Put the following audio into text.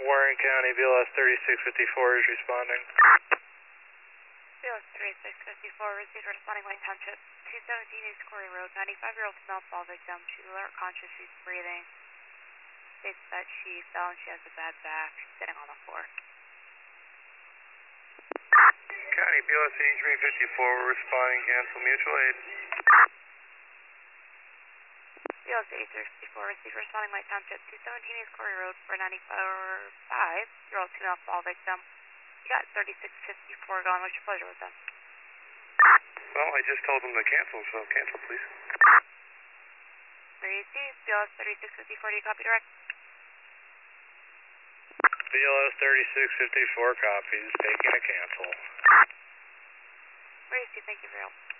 Warren County, BLS 3654 is responding. BLS 3654 received responding White Township, 217 East Corey Road, 95-year-old female fall victim. She's alert, conscious, she's breathing. States that she fell and she has a bad back, sitting on the floor. County, BLS 8354, we're responding, cancel mutual aid. BLS 8354 received responding White Township, 217 East Corey Road for 95-year-old female fall victim. You got 3654 going. What's your pleasure with them? Well, I just told them to cancel, so cancel, please. Received. BLS 3654, do you copy direct? BLS 3654 copies, taking a cancel. Received. Thank you for your help.